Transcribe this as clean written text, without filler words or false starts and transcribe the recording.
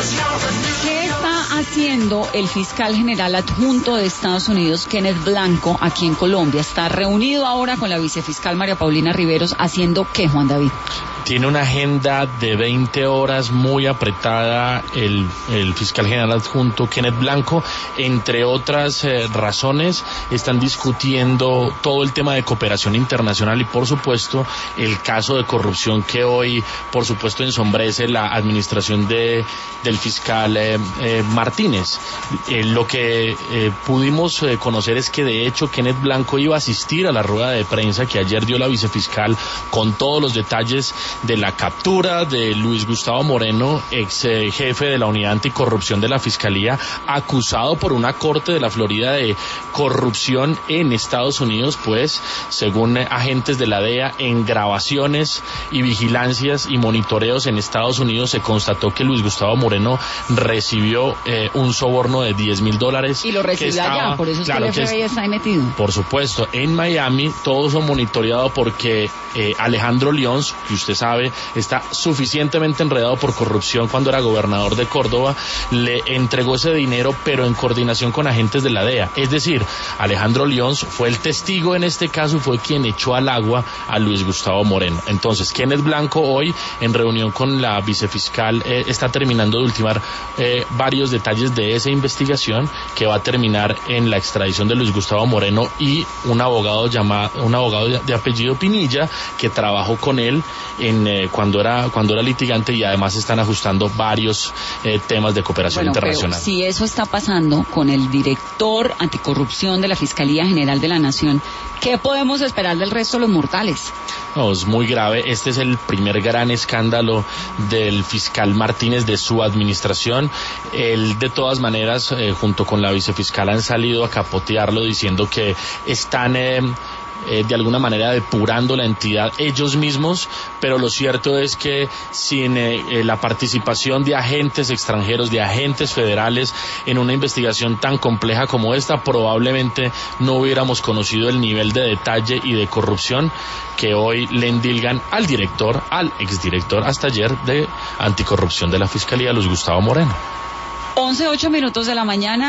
¿Qué está haciendo el fiscal general adjunto de Estados Unidos, Kenneth Blanco, aquí en Colombia? Está reunido ahora con la vicefiscal María Paulina Riveros, ¿haciendo qué, Juan David? Tiene una agenda de 20 horas muy apretada el fiscal general adjunto Kenneth Blanco. Entre otras razones, están discutiendo todo el tema de cooperación internacional y, por supuesto, el caso de corrupción que hoy, por supuesto, ensombrece la administración del fiscal Martínez. Lo que pudimos conocer es que, de hecho, Kenneth Blanco iba a asistir a la rueda de prensa que ayer dio la vicefiscal con todos los detalles de la captura de Luis Gustavo Moreno, ex jefe de la unidad anticorrupción de la Fiscalía, acusado por una corte de la Florida de corrupción en Estados Unidos, pues, según agentes de la DEA, en grabaciones y vigilancias y monitoreos en Estados Unidos se constató que Luis Gustavo Moreno recibió un soborno de $10,000. Y lo recibió allá, por eso es claro, que el FBI está ahí metido. Por supuesto, en Miami todo eso monitoreado porque Alejandro Lyons, que usted sabe, está suficientemente enredado por corrupción cuando era gobernador de Córdoba, le entregó ese dinero, pero en coordinación con agentes de la DEA. Es decir, Alejandro Lyons fue el testigo en este caso y fue quien echó al agua a Luis Gustavo Moreno. Entonces, Kenneth Blanco hoy, en reunión con la vicefiscal, está terminando de ultimar varios detalles de esa investigación que va a terminar en la extradición de Luis Gustavo Moreno y un abogado de apellido Pinilla, que trabajó con él cuando era litigante, y además están ajustando varios temas de cooperación internacional. Pero si eso está pasando con el director anticorrupción de la Fiscalía General de la Nación, ¿qué podemos esperar del resto de los mortales? No, es muy grave. Este es el primer gran escándalo del fiscal Martínez, de su administración. Él, de todas maneras, junto con la vicefiscal, han salido a capotearlo diciendo que están de alguna manera depurando la entidad ellos mismos, pero lo cierto es que sin la participación de agentes extranjeros, de agentes federales en una investigación tan compleja como esta, probablemente no hubiéramos conocido el nivel de detalle y de corrupción que hoy le endilgan al exdirector hasta ayer de anticorrupción de la Fiscalía, Luis Gustavo Moreno. 11:08 de la mañana.